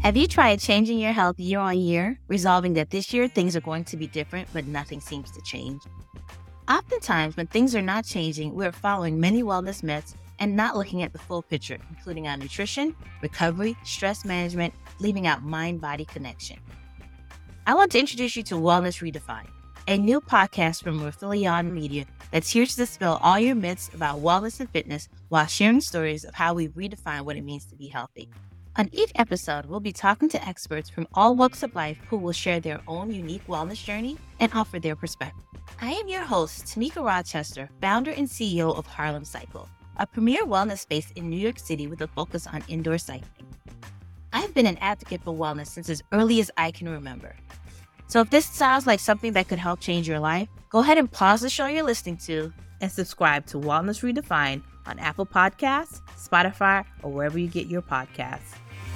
Have you tried changing your health year on year, resolving that this year things are going to be different, but nothing seems to change? Oftentimes, when things are not changing, we're following many wellness myths and not looking at the full picture, including our nutrition, recovery, stress management, leaving out mind-body connection. I want to introduce you to Wellness Redefined, a new podcast from Raphilion Media that's here to dispel all your myths about wellness and fitness while sharing stories of how we redefine what it means to be healthy. On each episode, we'll be talking to experts from all walks of life who will share their own unique wellness journey and offer their perspective. I am your host, Tamika Rochester, founder and CEO of Harlem Cycle, a premier wellness space in New York City with a focus on indoor cycling. I've been an advocate for wellness since as early as I can remember. So if this sounds like something that could help change your life, go ahead and pause the show you're listening to and subscribe to Wellness Redefined on Apple Podcasts, Spotify, or wherever you get your podcasts.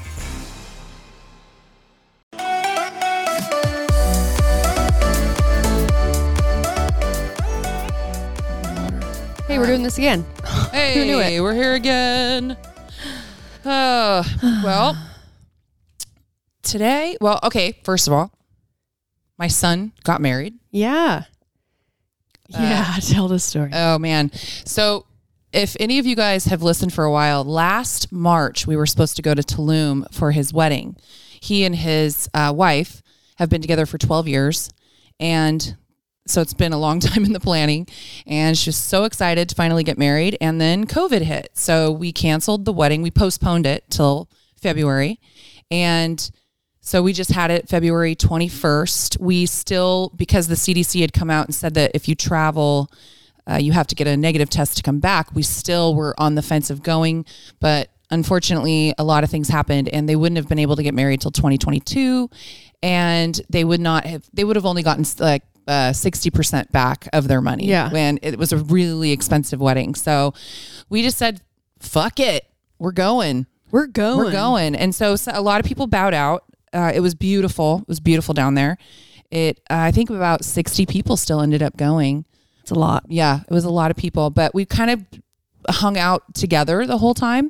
Hey, we're doing this again. Hey, Who knew it? We're here again. Well, today, okay, first of all, my son got married. Yeah. Tell the story. Oh, man. So if any of you guys have listened for a while, last March, we were supposed to go to Tulum for his wedding. He and his wife have been together for 12 years, and so it's been a long time in the planning, and she's so excited to finally get married. And then COVID hit. So we canceled the wedding. We postponed it till February. And so we just had it February 21st. We still, because the CDC had come out and said that if you travel, you have to get a negative test to come back. We still were on the fence of going, but unfortunately a lot of things happened and they wouldn't have been able to get married till 2022. And they would have only gotten like 60% back of their money when it was a really expensive wedding. So we just said, fuck it. We're going. And so a lot of people bowed out. It was beautiful. It was beautiful down there. I think about 60 people still ended up going. It's a lot. Yeah, it was a lot of people, but we kind of hung out together the whole time.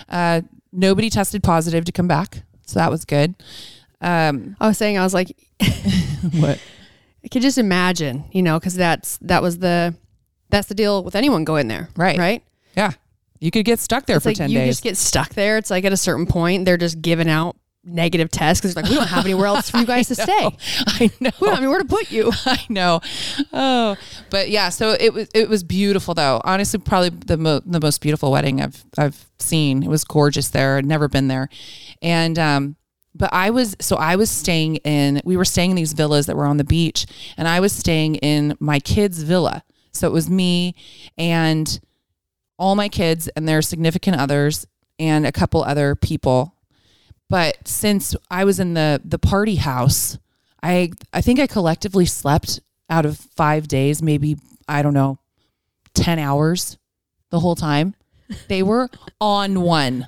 Nobody tested positive to come back. So that was good. I was like, What? I could just imagine, because that's the deal with anyone going there. Right. Yeah. You could get stuck there for 10 days. You just get stuck there. It's like at a certain point, they're just giving out negative tests because like, we don't have anywhere else for you guys to stay. I know. We don't have anywhere to put you. I know. Oh, but yeah, so it was beautiful though. Honestly, probably the most beautiful wedding I've seen. It was gorgeous there. I'd never been there. And, but we were staying in these villas that were on the beach, and I was staying in my kids' villa. So it was me and all my kids and their significant others and a couple other people. But since I was in the party house, I think I collectively slept out of 5 days, maybe, I don't know, 10 hours the whole time. They were on one.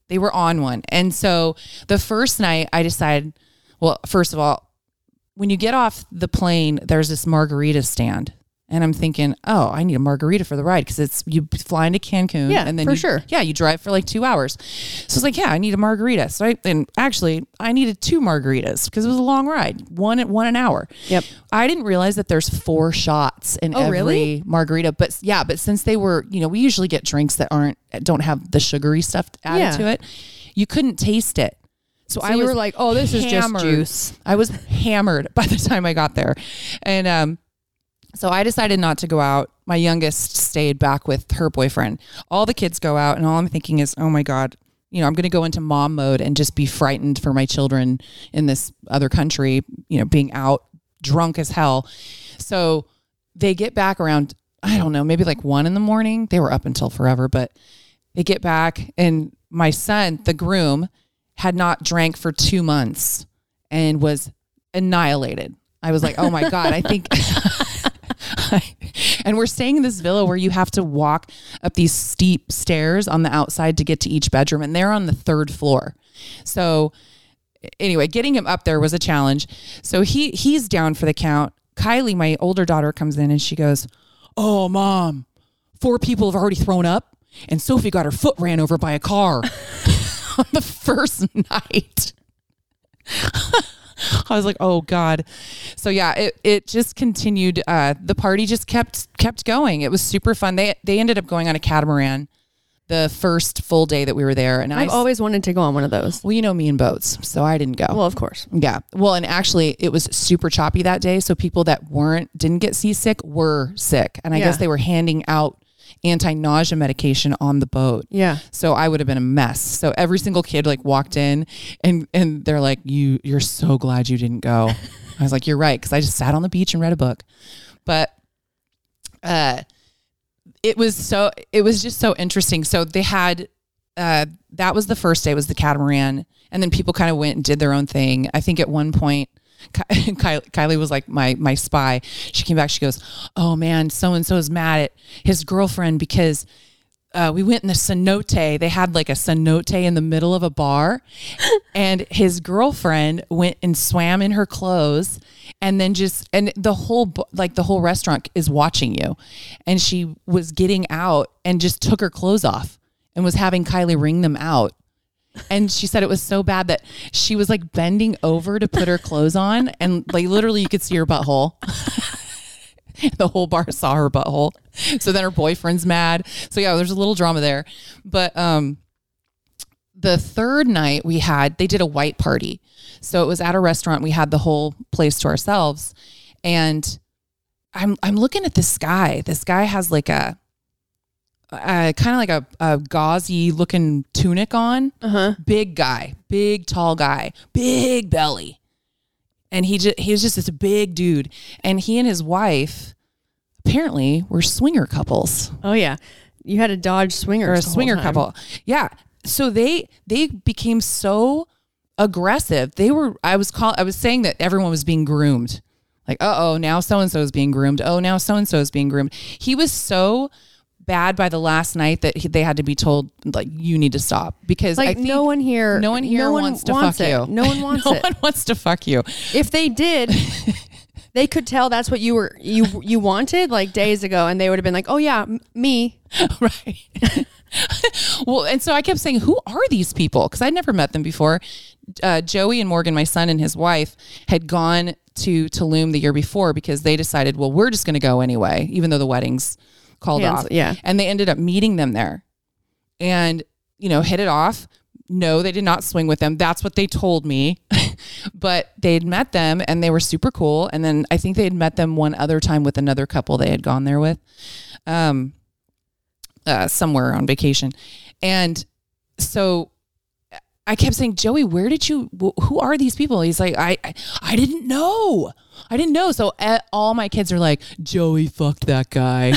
And so the first night I decided, well, first of all, when you get off the plane, there's this margarita stand. And I'm thinking, oh, I need a margarita for the ride because you fly into Cancun. Yeah, and then for sure. Yeah, you drive for like 2 hours. So it's like, yeah, I need a margarita. So I needed 2 margaritas because it was a long ride, one an hour. Yep. I didn't realize that there's 4 shots in every margarita. But since they were, we usually get drinks that don't have the sugary stuff added to it. You couldn't taste it. So you were like, oh, this is just juice. I was hammered by the time I got there. And, so I decided not to go out. My youngest stayed back with her boyfriend. All the kids go out, and all I'm thinking is, oh my God, I'm going to go into mom mode and just be frightened for my children in this other country, being out drunk as hell. So they get back around, I don't know, maybe like 1 a.m. They were up until forever, but they get back, and my son, the groom, had not drank for 2 months and was annihilated. I was like, oh my God, I think... And we're staying in this villa where you have to walk up these steep stairs on the outside to get to each bedroom, and they're on the 3rd floor. So anyway, getting him up there was a challenge. So he's down for the count. Kylie, my older daughter, comes in and she goes, oh, Mom, 4 people have already thrown up, and Sophie got her foot ran over by a car on the first night. I was like, oh God. So yeah, it just continued. The party just kept going. It was super fun. They ended up going on a catamaran the first full day that we were there. And I've always wanted to go on one of those. Well, you know me and boats, so I didn't go. Well, of course. Yeah. Well, and actually it was super choppy that day. So people that didn't get seasick were sick. And I guess they were handing out anti-nausea medication on the boat. Yeah. So I would have been a mess. So every single kid like walked in and they're like, you're so glad you didn't go. I was like, you're right. Cause I just sat on the beach and read a book. But, it was just so interesting. So they had, that was the first day, was the catamaran. And then people kind of went and did their own thing. I think at one point, Kylie was like my spy. She came back. She goes, oh man, so-and-so is mad at his girlfriend because we went in the cenote. They had like a cenote in the middle of a bar and his girlfriend went and swam in her clothes and then the whole restaurant is watching you. And she was getting out and just took her clothes off and was having Kylie wring them out. And she said it was so bad that she was like bending over to put her clothes on and like literally you could see her butthole. The whole bar saw her butthole. So then her boyfriend's mad. So yeah, there's a little drama there. But the third night they did a white party. So it was at a restaurant. We had the whole place to ourselves. And I'm looking at this guy. This guy has like a kind of like a gauzy looking tunic on. Uh-huh. Big guy, big tall guy, big belly. And he was just this big dude. And he and his wife apparently were swinger couples. Oh yeah. You had a Dodge Swinger. Or a swinger couple. Yeah. So they became so aggressive. I was saying that everyone was being groomed. Like, now so-and-so is being groomed. Oh, now so-and-so is being groomed. He was so bad by the last night that they had to be told like you need to stop because like no one here wants to fuck you. No one wants no one wants to fuck you. If they did, they could tell that's what you wanted like days ago, and they would have been like, oh yeah, me. Right. Well, and so I kept saying, who are these people? Because I'd never met them before. Joey and Morgan, my son and his wife, had gone to Tulum the year before because they decided, well, we're just going to go anyway, even though the wedding's called off. Yeah. And they ended up meeting them there and, hit it off. No, they did not swing with them. That's what they told me. But they had met them and they were super cool. And then I think they had met them one other time with another couple they had gone there with, somewhere on vacation. And so I kept saying, Joey, who are these people? He's like, I didn't know. So all my kids are like, Joey fucked that guy.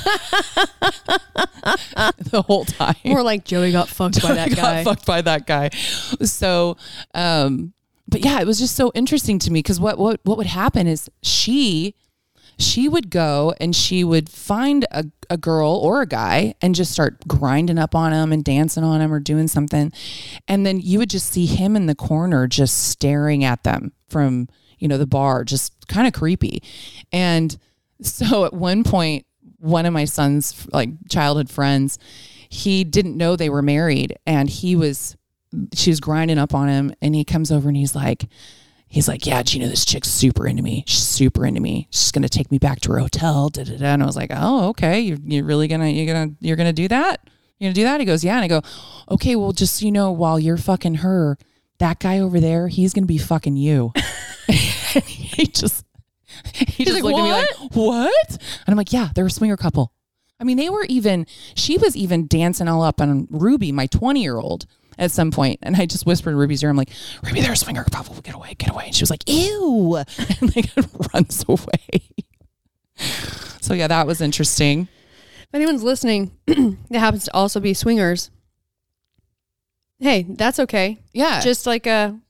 The whole time. More like Joey got fucked by that guy. So, but yeah, it was just so interesting to me because what would happen is she would go and she would find a girl or a guy and just start grinding up on him and dancing on him or doing something. And then you would just see him in the corner just staring at them from, the bar, just kind of creepy. And so at one point, one of my son's like childhood friends, he didn't know they were married and she was grinding up on him and he comes over and he's like, yeah, Gina, this chick's super into me. She's super into me. She's going to take me back to her hotel. Da, da, da. And I was like, oh, okay. You're really going to do that? You're going to do that? He goes, yeah. And I go, okay, well, just, while you're fucking her, that guy over there, he's going to be fucking you. he just like, looked at me like, what? And I'm like, yeah, they're a swinger couple. I mean, she was even dancing all up on Ruby, my 20-year-old. At some point, and I just whispered in Ruby's ear, I'm like, Ruby, they're a swinger couple. Get away. And she was like, ew. And like runs away. So yeah, that was interesting. If anyone's listening that happens to also be swingers, hey, that's okay. Yeah. Just like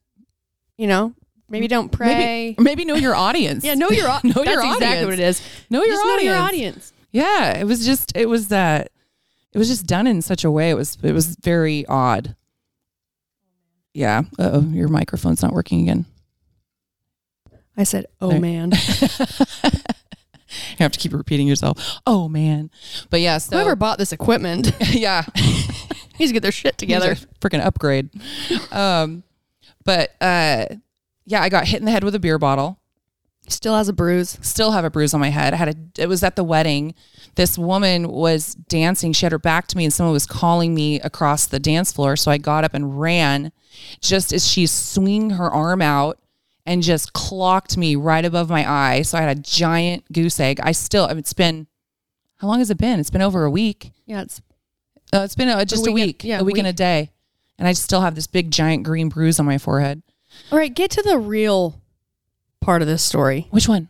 maybe don't pray. Maybe know your audience. Yeah, know your audience. That's exactly what it is. Know your audience. Yeah, it was just done in such a way. It was very odd. Yeah. Uh-oh, your microphone's not working again. I said, oh man. You have to keep repeating yourself. Oh man. But yeah, so whoever bought this equipment. Yeah. Needs to get their shit together. Freaking upgrade. But I got hit in the head with a beer bottle. Still has a bruise. Still have a bruise on my head. It was at the wedding. This woman was dancing. She had her back to me and someone was calling me across the dance floor. So I got up and ran just as she's swinging her arm out and just clocked me right above my eye. So I had a giant goose egg. It's been, how long has it been? It's been over a week. Yeah. It's been just a week. Yeah, a week and a day. And I still have this big giant green bruise on my forehead. All right. Get to the real part of this story. Which one?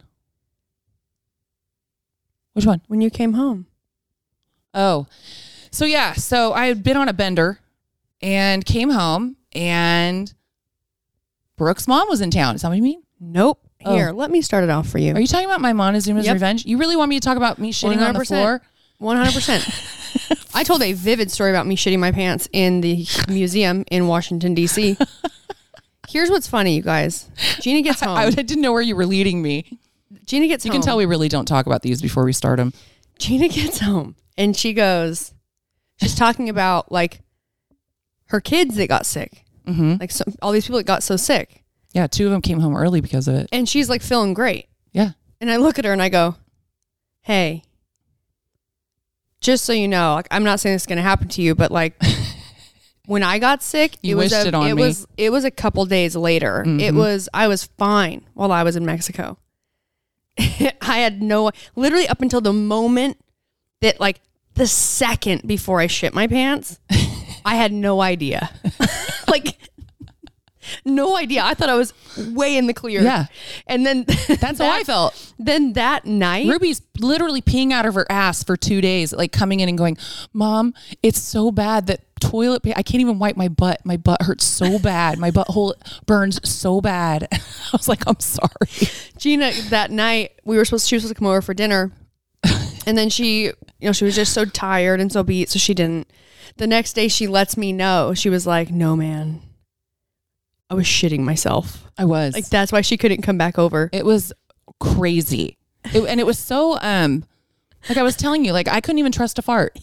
When you came home. Oh, so I had been on a bender and came home and Brooke's mom was in town. Is that what you mean? Nope. Here, let me start it off for you. Are you talking about my Montezuma's revenge? You really want me to talk about me shitting 100%. On the floor? 100%. I told a vivid story about me shitting my pants in the museum in Washington, D.C. Here's what's funny, you guys. Gina gets home. I didn't know where you were leading me. Gina gets home. You can tell we really don't talk about these before we start them. Gina gets home and she's talking about like her kids that got sick. Mm-hmm. Like all these people that got so sick. Yeah, 2 of them came home early because of it. And she's like feeling great. Yeah. And I look at her and I go, hey, just so you know, like, I'm not saying this is going to happen to you, but like when I got sick, it was a couple days later. Mm-hmm. I was fine while I was in Mexico. I had literally up until the moment that like the second before I shit my pants, I had no idea. Like no idea. I thought I was way in the clear. Yeah. And then that's how I felt. Then that night, Ruby's literally peeing out of her ass for 2 days, like coming in and going, Mom, it's so bad that I can't even wipe my butt. My butt hurts so bad. My butthole burns so bad. I was like, I'm sorry. Gina, that night she was supposed to come over for dinner. And then she was just so tired and so beat. So she didn't. The next day she lets me know. She was like, no, man, I was shitting myself. I was. Like, that's why she couldn't come back over. It was crazy. And it was so, like I was telling you, like I couldn't even trust a fart.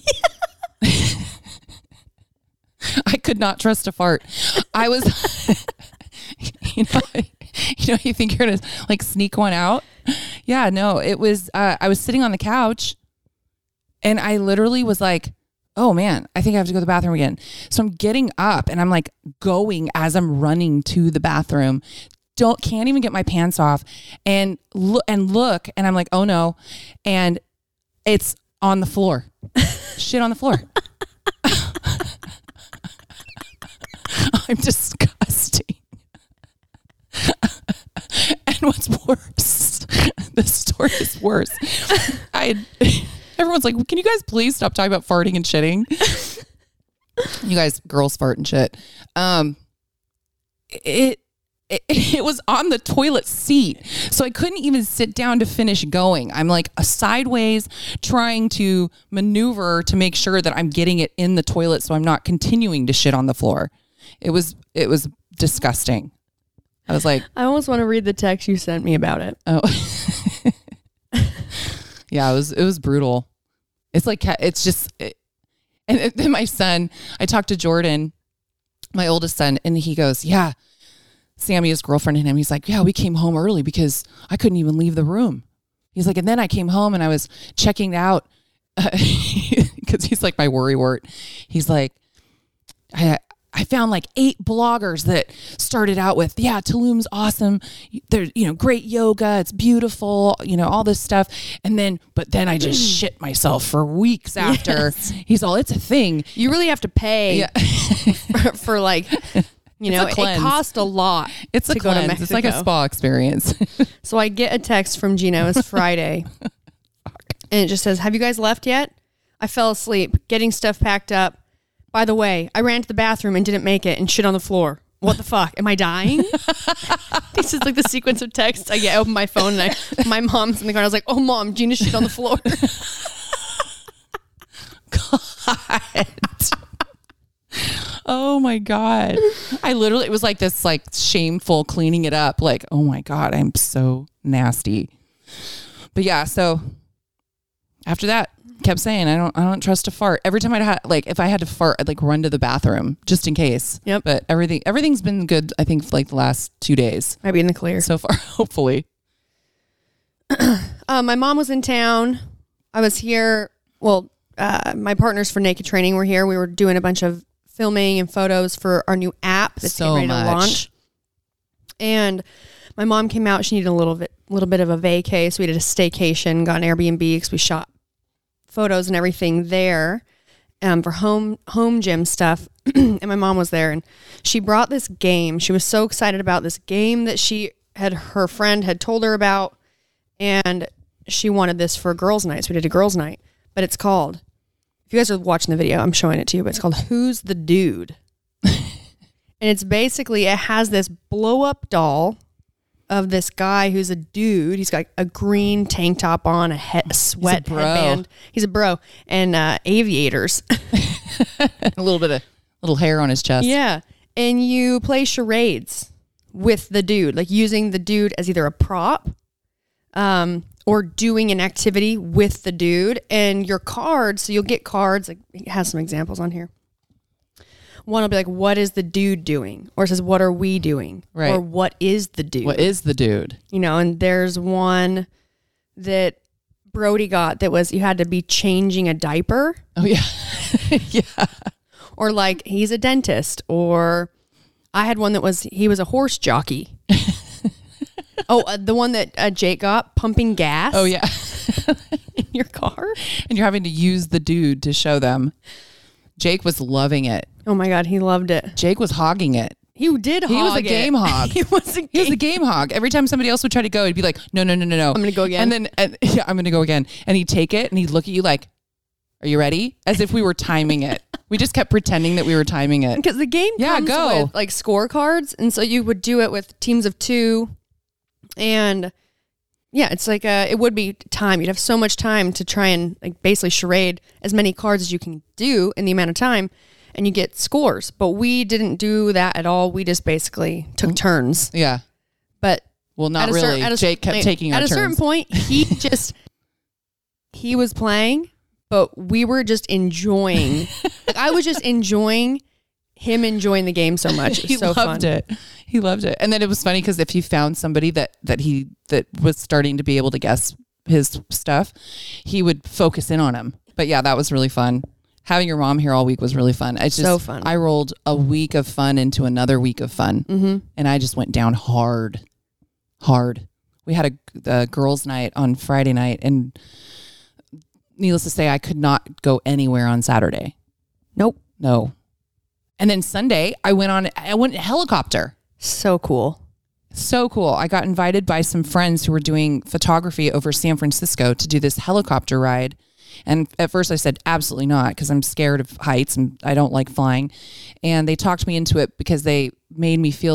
I could not trust a fart. I was, you think you're going to like sneak one out. Yeah, no, it was, I was sitting on the couch and I literally was like, oh man, I think I have to go to the bathroom again. So I'm getting up and I'm like going as I'm running to the bathroom. Can't even get my pants off and look and I'm like, oh no. And it's on the floor. Shit on the floor. I'm disgusting. And what's worse, the story is worse. Everyone's like, can you guys please stop talking about farting and shitting? You guys, girls fart and shit. It was on the toilet seat. So I couldn't even sit down to finish going. I'm like sideways trying to maneuver to make sure that I'm getting it in the toilet so I'm not continuing to shit on the floor. It was disgusting. I was like, I almost want to read the text you sent me about it. Oh. Yeah, it was brutal. It's like, it's just, and then my son, I talked to Jordan, my oldest son, and he goes, yeah, Sammy, his girlfriend, and him, he's like, yeah, we came home early because I couldn't even leave the room. He's like, and then I came home and I was checking out, because he's like my worrywart. He's like, I found like 8 bloggers that started out with, yeah, Tulum's awesome. There's, great yoga. It's beautiful, all this stuff. But then I just shit myself for weeks after. Yes. He's all, it's a thing. You really have to pay for like, it costs a lot. It's a cleanse. Go to Mexico. It's like a spa experience. So I get a text from Gina. It was Friday. And it just says, have you guys left yet? I fell asleep, getting stuff packed up. By the way, I ran to the bathroom and didn't make it and shit on the floor. What the fuck? Am I dying? This is like the sequence of texts. I open my phone and my mom's in the car. I was like, oh mom, Gina shit on the floor. God. Oh my God. It was like this like shameful cleaning it up. Like, oh my God, I'm so nasty. But yeah, so After that, kept saying, I don't trust to fart. Every time if I had to fart, I'd like run to the bathroom just in case. Yep. But everything's been good, I think, for like the last 2 days. Might be in the clear so far, hopefully. My mom was in town. I was here. Well, my partners for Naked Training were here. We were doing a bunch of filming and photos for our new app that's getting ready to launch. And my mom came out. She needed a little bit of a vacay, so we did a staycation, got an Airbnb because we shot photos and everything there for home gym stuff. And my mom was there, and she brought this game. She was so excited about this game that her friend had told her about, and she wanted this for girls' night. So we did a girls' night, but it's called, if you guys are watching the video, I'm showing it to you, but it's called Who's the Dude? And it's basically, it has this blow up doll of this guy who's a dude. He's got a green tank top on, a sweat headband. He's a bro. And aviators. A little hair on his chest. Yeah. And you play charades with the dude, like using the dude as either a prop or doing an activity with the dude. And your cards, so you'll get cards, like it has some examples on here. One will be like, what is the dude doing? Or it says, what are we doing? Right. Or what is the dude? What is the dude? You know, and there's one that Brody got that was, you had to be changing a diaper. Oh, yeah. Yeah. Or like, he's a dentist. Or I had one that was, he was a horse jockey. The one that Jake got, pumping gas. Oh, yeah. In your car. And you're having to use the dude to show them. Jake was loving it. Oh my God, he loved it. Jake was hogging it. He did hog it. He was a game hog. He was a game hog. Every time somebody else would try to go, he'd be like, no. I'm going to go again. And then, I'm going to go again. And he'd take it and he'd look at you like, are you ready? As if we were timing it. We just kept pretending that we were timing it. Because the game comes with like scorecards. And so you would do it with teams of 2. And yeah, it's like it would be time. You'd have so much time to try and like basically charade as many cards as you can do in the amount of time. And you get scores. But we didn't do that at all. We just basically took turns. Yeah. But well, not really. Jake kept taking our turns. At a certain point, he was playing, but we were just enjoying. Like I was just enjoying him enjoying the game so much. It was so fun. He loved it. And then it was funny because if he found somebody that was starting to be able to guess his stuff, he would focus in on him. But yeah, that was really fun. Having your mom here all week was really fun. It's just so fun. I rolled a week of fun into another week of fun. Mm-hmm. And I just went down hard. We had a girls' night on Friday night. And needless to say, I could not go anywhere on Saturday. Nope. No. And then Sunday, I went in a helicopter. So cool. So cool. I got invited by some friends who were doing photography over San Francisco to do this helicopter ride. And at first I said, absolutely not, because I'm scared of heights and I don't like flying. And they talked me into it because they made me feel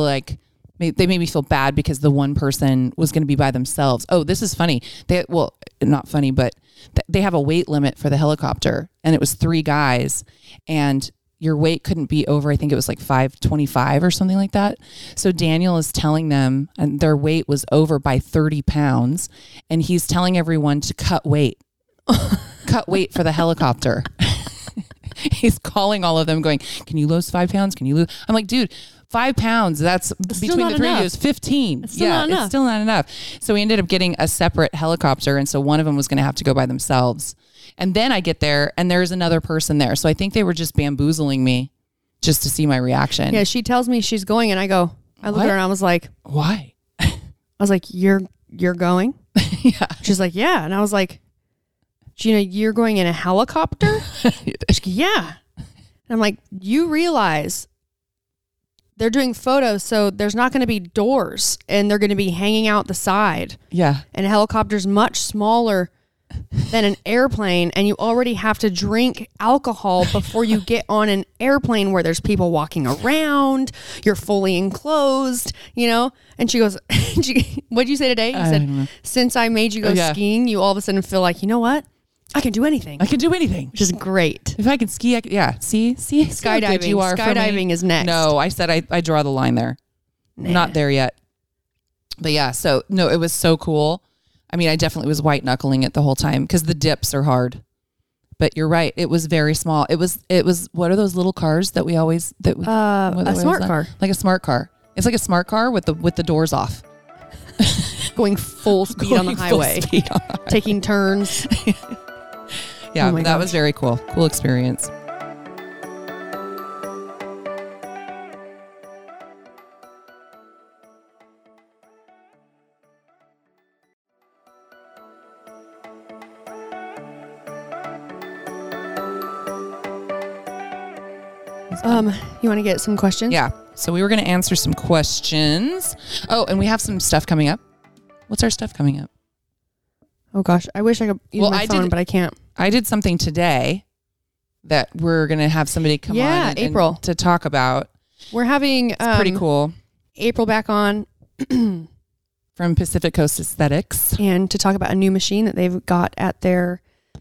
bad because the one person was going to be by themselves. Oh, this is funny. Not funny, but they have a weight limit for the helicopter, and it was 3 guys, and your weight couldn't be over, I think it was like 525 or something like that. So Daniel is telling them, and their weight was over by 30 pounds, and he's telling everyone to cut weight. Cut weight for the helicopter. He's calling all of them going, can you lose 5 pounds? Can you lose? I'm like, dude, 5 pounds. That's between the 3 of you is 15. It's still not enough. So we ended up getting a separate helicopter. And so one of them was going to have to go by themselves. And then I get there and there's another person there. So I think they were just bamboozling me just to see my reaction. Yeah. She tells me she's going and I look at her and I was like, why? I was like, you're going? Yeah. She's like, yeah. And I was like, Gina, you're going in a helicopter? She's like, yeah. And I'm like, you realize they're doing photos, so there's not going to be doors and they're going to be hanging out the side. Yeah. And a helicopter's much smaller than an airplane, and you already have to drink alcohol before you get on an airplane where there's people walking around, you're fully enclosed, And she goes, what'd you say today? You said, since I made you go skiing, you all of a sudden feel like, you know what? I can do anything. Which is great. If I can ski, See, skydiving. You are skydiving is next. No, I said I draw the line there. Nah. Not there yet. But yeah, so no, it was so cool. I mean, I definitely was white knuckling it the whole time because the dips are hard. But you're right. It was very small. It was. What are those little cars that we always a smart car, like a smart car. It's like a smart car with the doors off, going full speed on the highway, taking turns. Yeah, that was very cool. Cool experience. You want to get some questions? Yeah. So we were going to answer some questions. Oh, and we have some stuff coming up. What's our stuff coming up? Oh gosh, I wish I could use my phone, but I can't. I did something today that we're going to have somebody come on April to talk about. We're having pretty cool. April back on from Pacific Coast Aesthetics, and to talk about a new machine that they've got at their,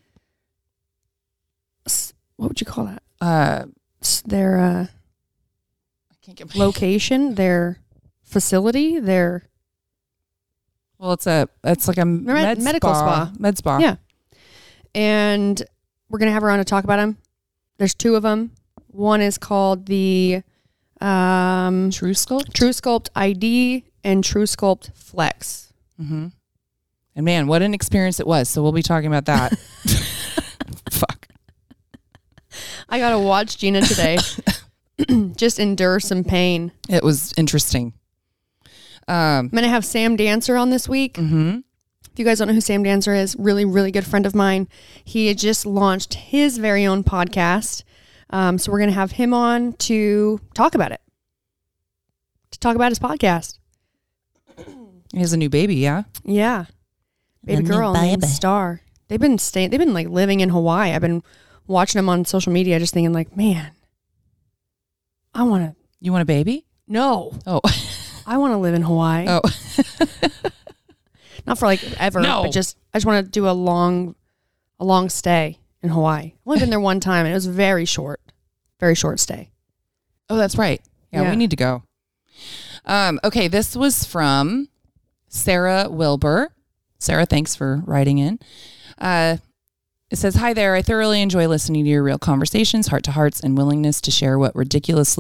what would you call that? Their I can't get location, their facility, their. Well, it's like a medical spa. Med spa. Yeah. And we're going to have her on to talk about them. There's two of them. One is called the True Sculpt ID and True Sculpt Flex. Mm-hmm. And man, what an experience it was. So we'll be talking about that. Fuck. I got to watch Gina today. Just endure some pain. It was interesting. I'm going to have Sam Dancer on this week. Mm-hmm. If you guys don't know who Sam Dancer is, really, really good friend of mine. He had just launched his very own podcast. So we're going to have him on to talk about it. To talk about his podcast. He has a new baby, yeah? Yeah. Baby girl named Star. They've been like living in Hawaii. I've been watching them on social media just thinking like, man, You want a baby? No. Oh. I want to live in Hawaii. Oh. Not for like ever, but I just want to do a long stay in Hawaii. I've only been there one time and it was very short stay. Oh, that's right. Yeah, we need to go. Okay, this was from Sarah Wilbur. Sarah, thanks for writing in. It says, "Hi there. I thoroughly enjoy listening to your real conversations, heart to hearts, and willingness to share what ridiculous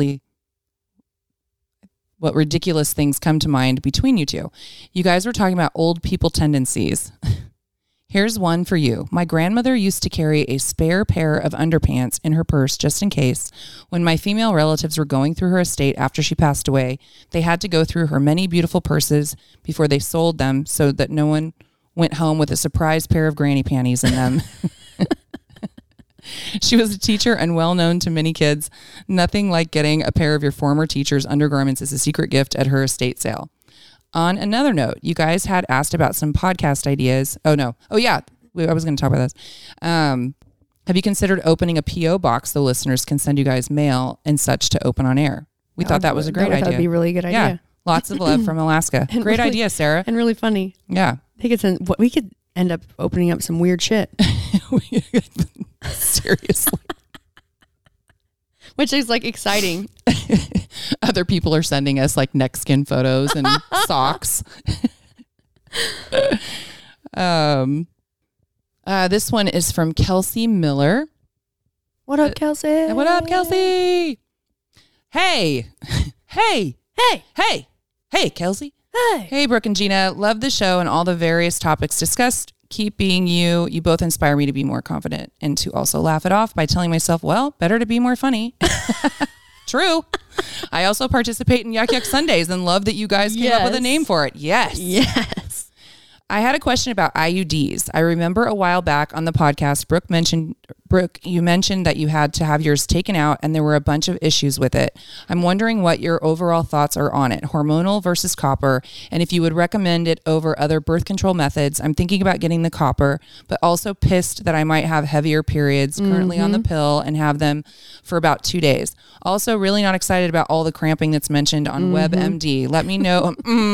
things come to mind between you two. You guys were talking about old people tendencies. Here's one for you. My grandmother used to carry a spare pair of underpants in her purse just in case. When my female relatives were going through her estate after she passed away, they had to go through her many beautiful purses before they sold them so that no one went home with a surprise pair of granny panties in them." She was a teacher and well known to many kids. Nothing like getting a pair of your former teacher's undergarments as a secret gift at her estate sale. On another note, you guys had asked about some podcast ideas. Oh, no. Oh, yeah. I was going to talk about this. Have you considered opening a P.O. box so listeners can send you guys mail and such to open on air? We thought that was a great idea. That would be a really good idea. Yeah. Lots of love from Alaska. Great idea, Sarah. And really funny. Yeah. We could end up opening up some weird shit. Seriously. Which is like exciting. Other people are sending us like neck skin photos and socks. This one is from Kelsey Miller. What up, Kelsey? What up, Kelsey? Hey. Hey. Hey. Hey. Hey, Kelsey. Hey. Hey, Brooke and Gina. Love the show and all the various topics discussed. Keep being you. You both inspire me to be more confident and to also laugh it off by telling myself, well, better to be more funny. True. I also participate in Yuck Yuck Sundays and love that you guys came up with a name for it. Yes. Yes. I had a question about IUDs. I remember a while back on the podcast, Brooke, you mentioned that you had to have yours taken out and there were a bunch of issues with it. I'm wondering what your overall thoughts are on it, hormonal versus copper, and if you would recommend it over other birth control methods. I'm thinking about getting the copper, but also pissed that I might have heavier periods, currently on the pill, and have them for about 2 days. Also, really not excited about all the cramping that's mentioned on WebMD. Let me know.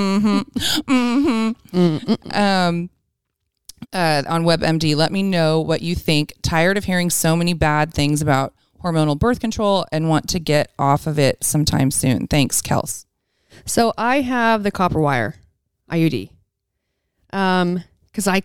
On WebMD, let me know what you think. Tired of hearing so many bad things about hormonal birth control and want to get off of it sometime soon. Thanks, Kels. So I have the copper wire IUD. because I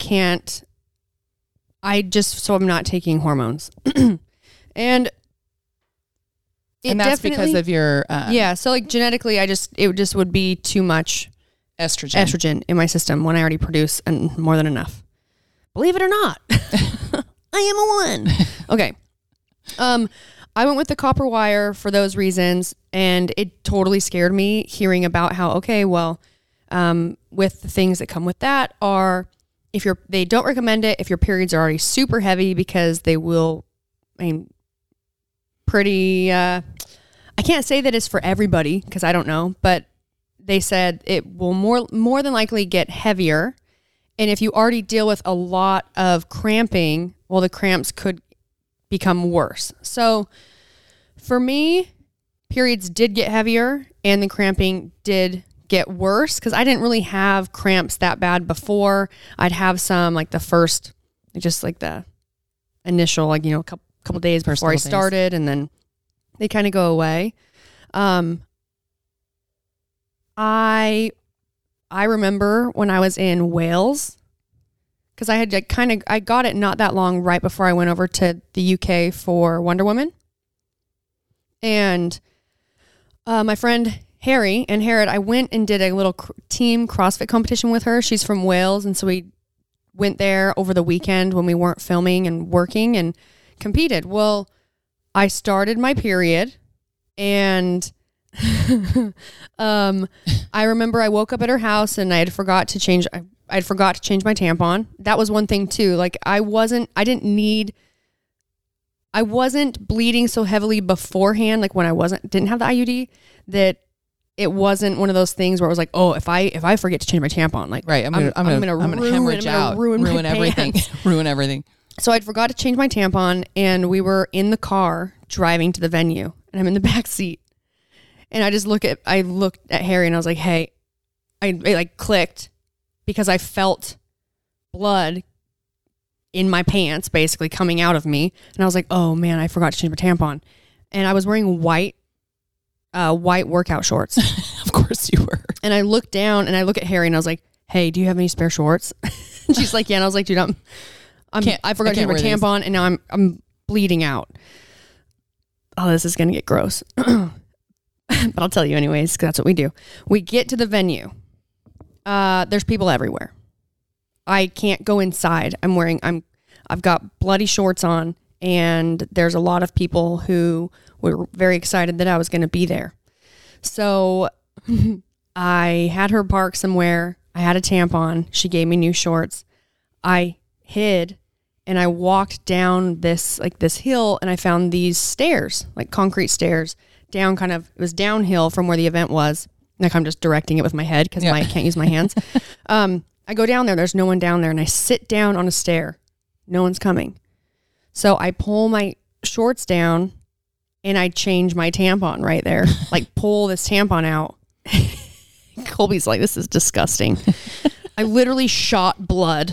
so I'm not taking hormones. And that's because of your so like genetically it just would be too much estrogen in my system when I already produce and more than enough. Believe it or not. I am a one. Okay. I went with the copper wire for those reasons, and it totally scared me hearing about how, okay, well, with the things that come with that are they don't recommend it if your periods are already super heavy, because they will, I can't say that it's for everybody because I don't know, but they said it will more than likely get heavier. And if you already deal with a lot of cramping, well, the cramps could become worse. So for me, periods did get heavier and the cramping did get worse because I didn't really have cramps that bad before. I'd have some like the first, just like the initial, like, a couple days before I started, and then they kind of go away. I remember when I was in Wales, because I got it not that long right before I went over to the UK for Wonder Woman. And my friend Harry and Harrod, I went and did a little team CrossFit competition with her. She's from Wales, and so we went there over the weekend when we weren't filming and working and competed. Well, I started my period, and I remember I woke up at her house and I forgot to change my tampon. That was one thing too. Like I wasn't bleeding so heavily beforehand, like when I didn't have the IUD, that it wasn't one of those things where it was like, oh, if I forget to change my tampon, like right, I'm gonna hemorrhage out, ruin everything, ruin everything. So I'd forgot to change my tampon, and we were in the car driving to the venue, and I'm in the back seat, and I looked at Harry, and I was like, hey, it like clicked, because I felt blood in my pants basically coming out of me, and I was like, oh man, I forgot to change my tampon, and I was wearing white workout shorts. Of course you were. And I looked down and I look at Harry and I was like, hey, do you have any spare shorts? And she's like, yeah. And I was like, dude, I forgot to change my tampon, and now I'm bleeding out. Oh, this is going to get gross. But I'll tell you anyways, because that's what we do. We get to the venue. There's people everywhere. I can't go inside. I've got bloody shorts on, and there's a lot of people who were very excited that I was going to be there. So I had her park somewhere. I had a tampon. She gave me new shorts. I hid and I walked down this hill, and I found these stairs, like concrete stairs down, it was downhill from where the event was. Like I'm just directing it with my head because I can't use my hands. I go down there. There's no one down there, and I sit down on a stair. No one's coming. So I pull my shorts down and I change my tampon right there. Like pull this tampon out. Colby's like, this is disgusting. I literally shot blood.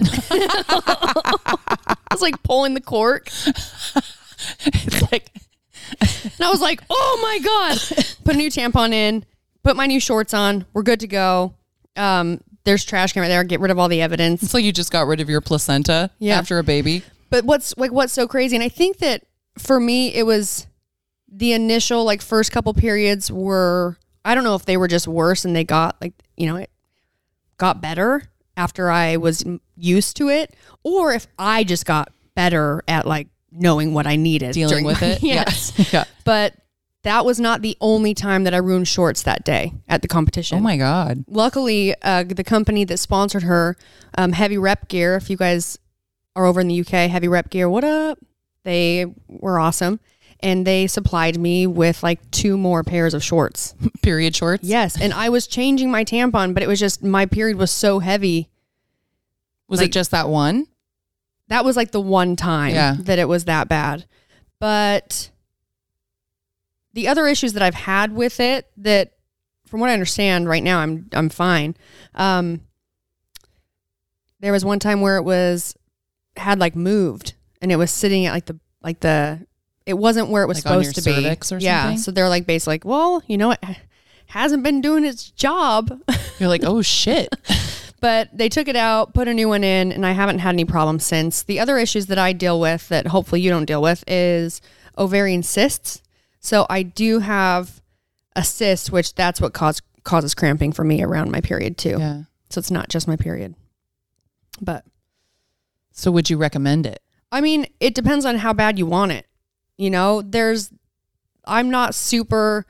I was like pulling the cork. It's like, and I was like, oh my God. Put a new tampon in, put my new shorts on. We're good to go. There's trash can right there. Get rid of all the evidence. It's like you just got rid of your placenta after a baby. But what's so crazy, and I think that for me, it was the initial first couple periods were, I don't know if they were just worse and they got it got better after I was used to it, or if I just got better at knowing what I needed. Dealing with it. Yes. Yeah. But that was not the only time that I ruined shorts that day at the competition. Oh my God. Luckily, the company that sponsored her, Heavy Rep Gear, if you guys are over in the UK, Heavy Rep Gear, what up? They were awesome. And they supplied me with 2 more pairs of shorts. Period shorts? Yes. And I was changing my tampon, but it was just, my period was so heavy. Was it just that one? That was the one time that it was that bad. But the other issues that I've had with it, that from what I understand right now, I'm fine. There was one time where it had moved, and it was sitting at it wasn't where it was supposed to be. Cervix or yeah. something? So they're basically well, it hasn't been doing its job. You're like, oh shit. But they took it out, put a new one in, and I haven't had any problems since. The other issues that I deal with that hopefully you don't deal with is ovarian cysts. So I do have a cyst, which that's what causes cramping for me around my period too. Yeah. So it's not just my period. But so would you recommend it? I mean, it depends on how bad you want it. You know, I'm not super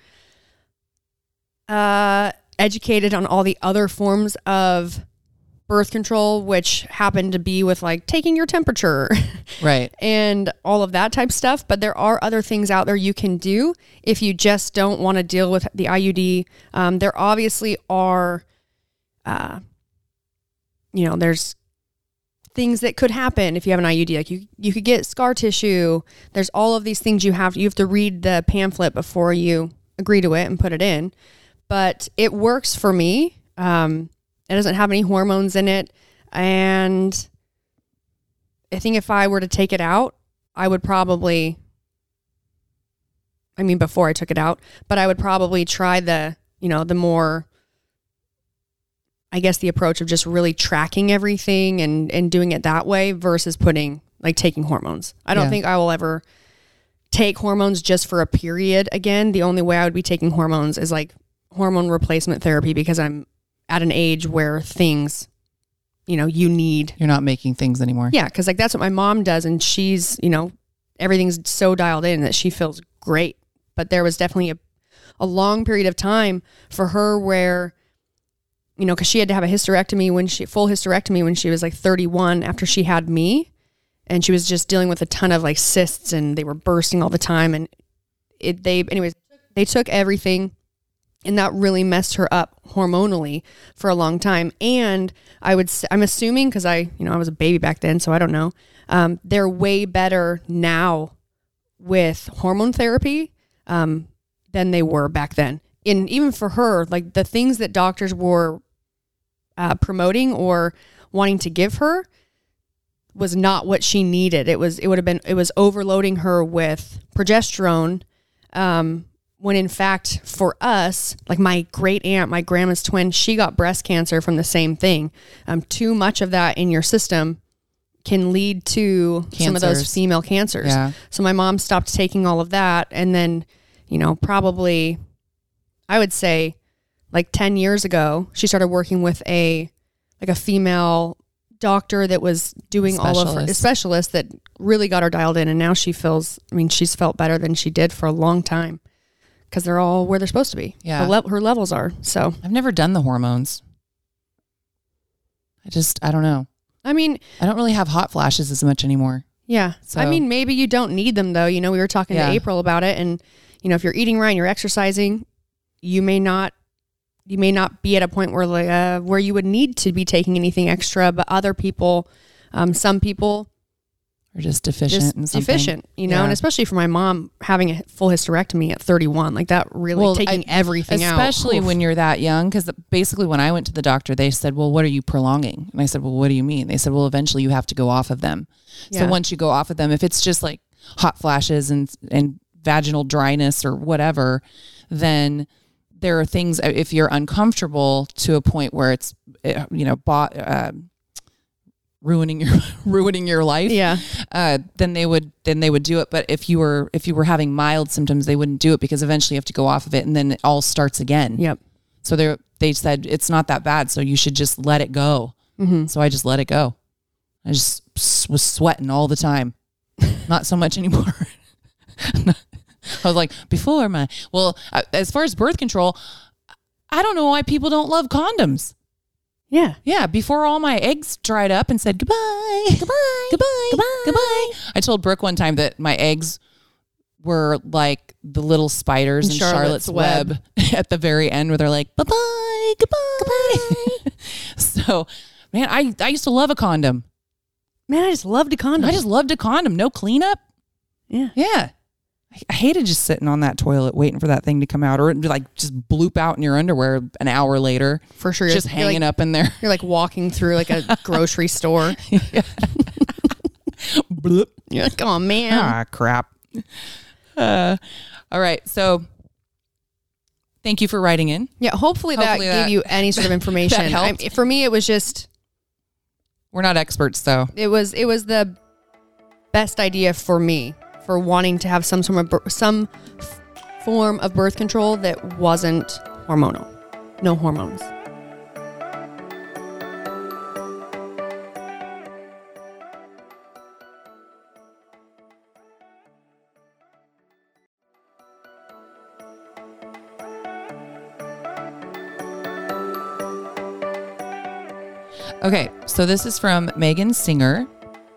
educated on all the other forms of birth control, which happen to be with like taking your temperature. Right. And all of that type stuff. But there are other things out there you can do if you just don't want to deal with the IUD. There obviously are, there's things that could happen if you have an IUD. Like you could get scar tissue. There's all of these things you have to read the pamphlet before you agree to it and put it in. But it works for me. It doesn't have any hormones in it. And I think if I were to take it out, I would probably, before I took it out, but I would probably try the more, I guess, the approach of just really tracking everything and doing it that way versus taking hormones. I don't think I will ever take hormones just for a period again. The only way I would be taking hormones is like hormone replacement therapy, because I'm at an age where things, you're not making things anymore. Yeah. Cause like that's what my mom does. And she's, everything's so dialed in that she feels great. But there was definitely a long period of time for her where, cause she had to have a full hysterectomy when she was like 31 after she had me. And she was just dealing with a ton of like cysts and they were bursting all the time. And they took everything. And that really messed her up hormonally for a long time. And I'm assuming, because I was a baby back then, so I don't know. They're way better now with hormone therapy than they were back then. And even for her, like the things that doctors were promoting or wanting to give her was not what she needed. It was overloading her with progesterone. When in fact, for us, like my great aunt, my grandma's twin, she got breast cancer from the same thing. Too much of that in your system can lead to some of those female cancers. Yeah. So my mom stopped taking all of that. And then, probably, I would say like 10 years ago, she started working with a female doctor that was doing all of her, a specialist that really got her dialed in. And now she's felt better than she did for a long time. Because they're all where they're supposed to be. Yeah. Her levels are. So I've never done the hormones. I don't know. I don't really have hot flashes as much anymore. Yeah. So. Maybe you don't need them though. We were talking to April about it, and if you're eating right and you're exercising, you may not be at a point where you would need to be taking anything extra, but other people, some people or just deficient in something. Deficient, and especially for my mom having a full hysterectomy at 31, like that really taking everything out. Especially when you're that young, because basically when I went to the doctor, they said, well, what are you prolonging? And I said, well, what do you mean? They said, well, eventually you have to go off of them. Yeah. So once you go off of them, if it's just like hot flashes and vaginal dryness or whatever, then there are things, if you're uncomfortable to a point where it's, ruining your life. Yeah. Then they would do it. But if you were having mild symptoms, they wouldn't do it, because eventually you have to go off of it and then it all starts again. Yep. So they said it's not that bad, so you should just let it go. Mm-hmm. So I just let it go. I just was sweating all the time. Not so much anymore. I was like, as far as birth control, I don't know why people don't love condoms. Yeah. Yeah. Before all my eggs dried up and said goodbye, goodbye, goodbye, goodbye, goodbye. I told Brooke one time that my eggs were like the little spiders in Charlotte's Web at the very end, where they're like, bye-bye, goodbye, goodbye. So, man, I used to love a condom. Man, I just loved a condom. No cleanup. Yeah. Yeah. I hated just sitting on that toilet waiting for that thing to come out, or like just bloop out in your underwear an hour later. For sure. Just hanging up in there. You're like walking through like a grocery store. Bloop. You're like, oh man. Ah, crap. All right. So Thank you for writing in. Yeah, hopefully that gave you any sort of information. For me, it was just... We're not experts, though. It was the best idea for me for wanting to have some form of birth control that wasn't hormonal. No hormones. Okay, so this is from Megan Singer.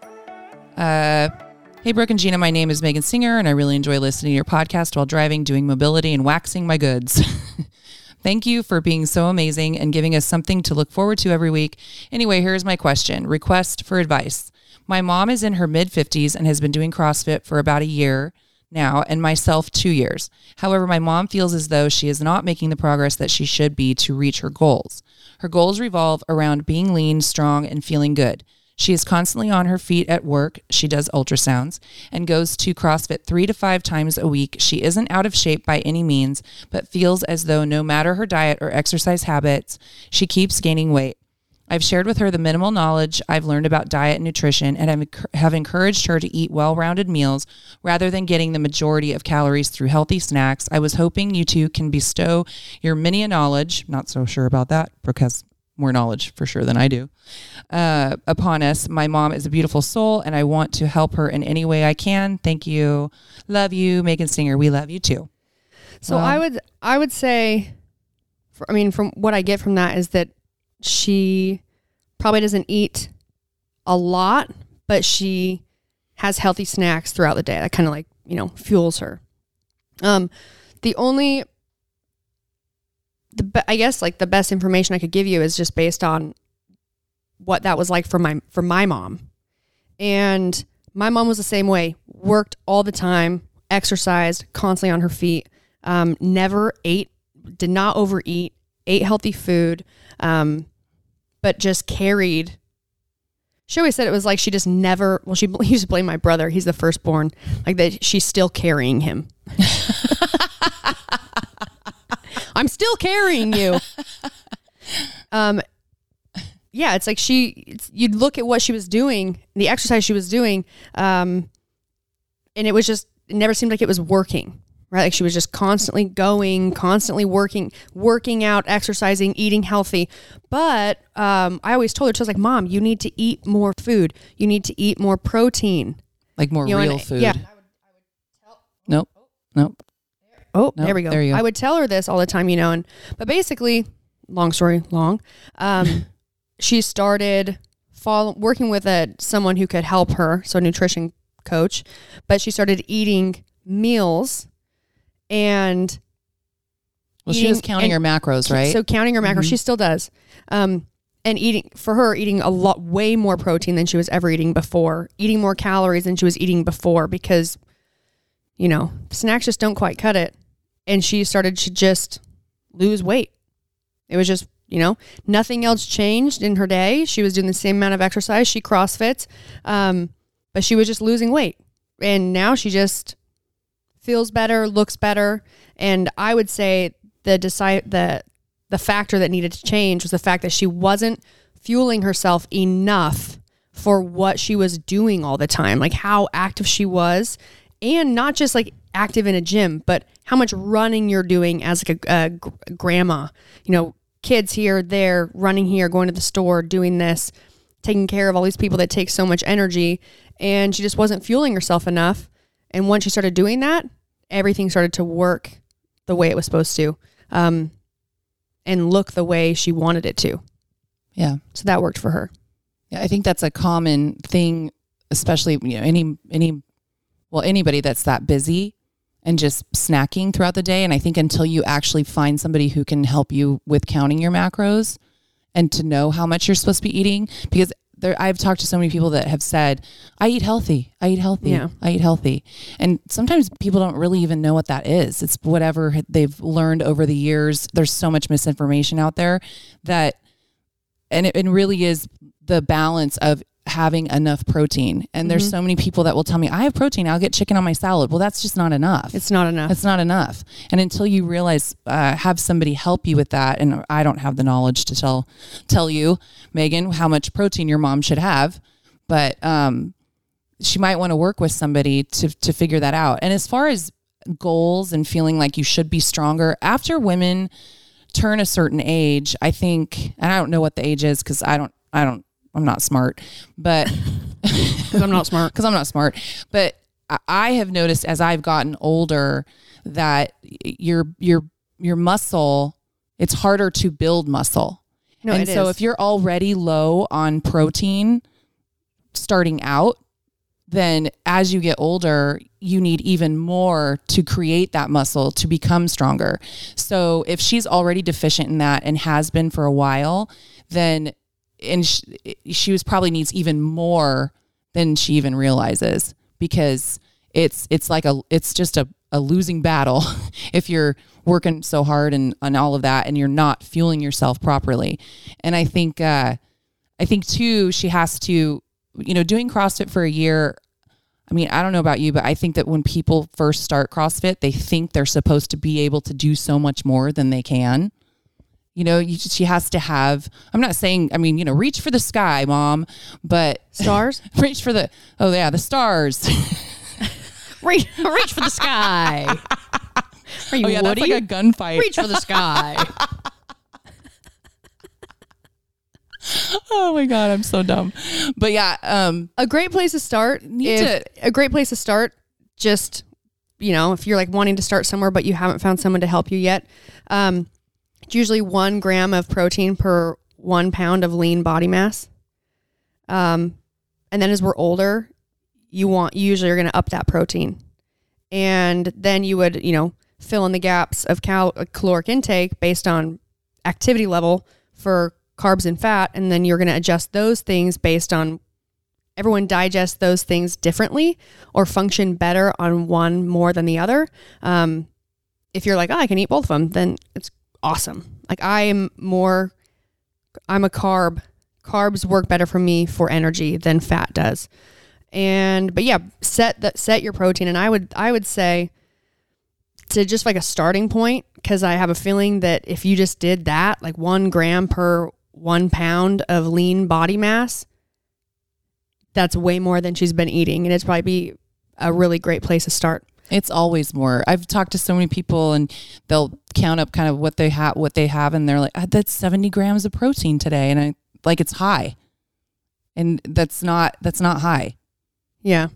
Hey, Brooke and Gina, my name is Megan Singer, and I really enjoy listening to your podcast while driving, doing mobility, and waxing my goods. Thank you for being so amazing and giving us something to look forward to every week. Anyway, here's my question. Request for advice. My mom is in her mid-50s and has been doing CrossFit for about a year now, and myself 2 years. However, my mom feels as though she is not making the progress that she should be to reach her goals. Her goals revolve around being lean, strong, and feeling good. She is constantly on her feet at work. She does ultrasounds and goes to CrossFit 3 to 5 times a week. She isn't out of shape by any means, but feels as though no matter her diet or exercise habits, she keeps gaining weight. I've shared with her the minimal knowledge I've learned about diet and nutrition, and have encouraged her to eat well-rounded meals rather than getting the majority of calories through healthy snacks. I was hoping you two can bestow your mini knowledge, not so sure about that, Brooke has more knowledge for sure than I do, upon us. My mom is a beautiful soul, and I want to help her in any way I can. Thank you. Love you, Megan Singer. We love you too. So I would say, from what I get from that is that she probably doesn't eat a lot, but she has healthy snacks throughout the day. That kind of fuels her. I guess the best information I could give you is just based on what that was like for my mom. And my mom was the same way, worked all the time, exercised, constantly on her feet, never ate, did not overeat, ate healthy food, but just carried. She always said it was like she just never, she used to blame my brother. He's the firstborn, like that she's still carrying him. I'm still carrying you. Yeah, it's like you'd look at what she was doing, the exercise she was doing, and it never seemed like it was working, right? Like she was just constantly going, constantly working out, exercising, eating healthy. But I always told her, she was like, Mom, you need to eat more food. You need to eat more protein. Like more real food. Yeah. Nope. Oh, there we go. There you go. I would tell her this all the time, but basically, long story long, she started working with someone who could help her, so a nutrition coach, but she started eating meals and she was counting her macros, right? So counting her macros, she still does. And eating a lot, way more protein than she was ever eating before, eating more calories than she was eating before, because, snacks just don't quite cut it. And she started to just lose weight. It was just, nothing else changed in her day. She was doing the same amount of exercise. She CrossFits, but she was just losing weight. And now she just feels better, looks better. And I would say the factor that needed to change was the fact that she wasn't fueling herself enough for what she was doing all the time, like how active she was, and not just like active in a gym, but how much running you're doing as like a grandma, kids here, there, running here, going to the store, doing this, taking care of all these people that take so much energy. And she just wasn't fueling herself enough. And once she started doing that, everything started to work the way it was supposed to, and look the way she wanted it to. Yeah. So that worked for her. Yeah. I think that's a common thing, especially, anybody that's that busy and just snacking throughout the day. And I think until you actually find somebody who can help you with counting your macros and to know how much you're supposed to be eating, because I've talked to so many people that have said, I eat healthy. Yeah. I eat healthy. And sometimes people don't really even know what that is. It's whatever they've learned over the years. There's so much misinformation out there and it really is the balance of having enough protein. And there's so many people that will tell me, I have protein, I'll get chicken on my salad. Well, that's just not enough. It's not enough. It's not enough. And until you realize, have somebody help you with that. And I don't have the knowledge to tell you, Megan, how much protein your mom should have, but she might want to work with somebody to figure that out. And as far as goals and feeling like you should be stronger, after women turn a certain age, I think, and I don't know what the age is because I'm not smart, but because I'm not smart. But I have noticed as I've gotten older that your muscle, it's harder to build muscle. No, and so if you're already low on protein starting out, then as you get older, you need even more to create that muscle to become stronger. So if she's already deficient in that and has been for a while, then she was probably needs even more than she even realizes, because it's just a losing battle if you're working so hard and all of that and you're not fueling yourself properly. And I think too, she has to, doing CrossFit for a year. I mean, I don't know about you, but I think that when people first start CrossFit, they think they're supposed to be able to do so much more than they can. She has to have, I'm not saying, reach for the sky, Mom, but stars, reach for the stars. reach for the sky. Are you Woody? That's like a gunfight. Reach for the sky. Oh my God, I'm so dumb. But yeah, a great place to start. Just, if you're like wanting to start somewhere, but you haven't found someone to help you yet. It's usually 1 gram of protein per 1 pound of lean body mass. And then as we're older, you usually are going to up that protein. And then you would, fill in the gaps of caloric intake based on activity level for carbs and fat. And then you're going to adjust those things based on, everyone digests those things differently or function better on one more than the other. If you're like, I can eat both of them, then it's awesome. Like I'm a carb. Carbs work better for me for energy than fat does. But yeah, set your protein. And I would say to just like a starting point, because I have a feeling that if you just did that, like 1 gram per 1 pound of lean body mass, that's way more than she's been eating. And it's probably be a really great place to start. It's always more. I've talked to so many people and they'll count up kind of what they have. And they're like, that's 70 grams of protein today. And it's high. And that's not high. Yeah.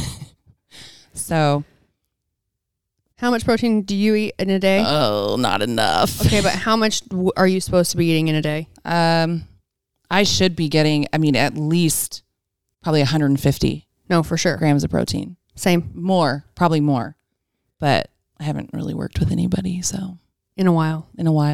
So how much protein do you eat in a day? Oh, not enough. Okay. But how much are you supposed to be eating in a day? I should be getting, at least probably 150. No, for sure. Grams of protein. Same. Probably more, but I haven't really worked with anybody. So in a while,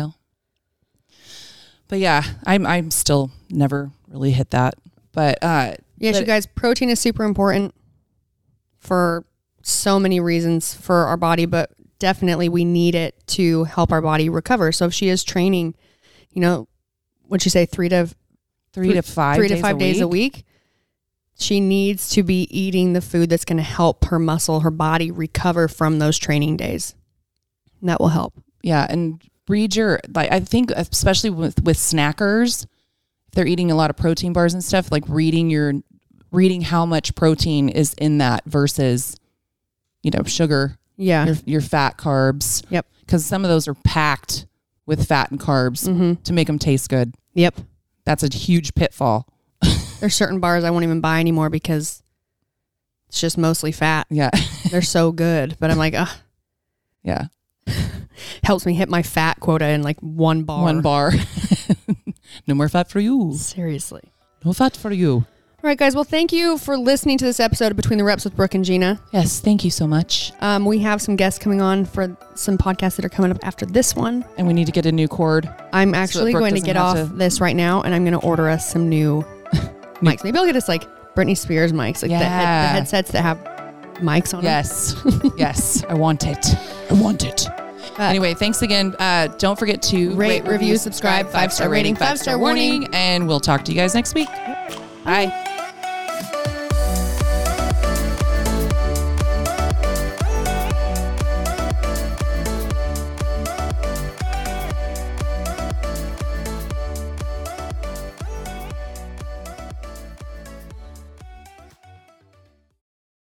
but yeah, I'm still never really hit that, but, you guys, protein is super important for so many reasons for our body, but definitely we need it to help our body recover. So if she is training, what'd you say? 3 to 5 days a week. She needs to be eating the food that's going to help her muscle, her body recover from those training days. And that will help. Yeah. And I think especially with snackers, if they're eating a lot of protein bars and stuff, like reading how much protein is in that versus, sugar. Yeah. Your fat carbs. Yep. Because some of those are packed with fat and carbs to make them taste good. Yep. That's a huge pitfall. There's certain bars I won't even buy anymore because it's just mostly fat. Yeah. They're so good. But I'm like, yeah. Helps me hit my fat quota in like 1 bar. 1 bar. No more fat for you. Seriously. No fat for you. All right, guys. Well, thank you for listening to this episode of Between the Reps with Brooke and Gina. Yes, thank you so much. We have some guests coming on for some podcasts that are coming up after this one. And we need to get a new cord. I'm actually going to get off this right now, and I'm going to order us some new mics. Maybe I'll get us like Britney Spears mics, like the headsets that have mics on them. Yes. I want it. Anyway, thanks again. Don't forget to rate, review, subscribe, 5-star rating, 5-star warning. And we'll talk to you guys next week. Bye.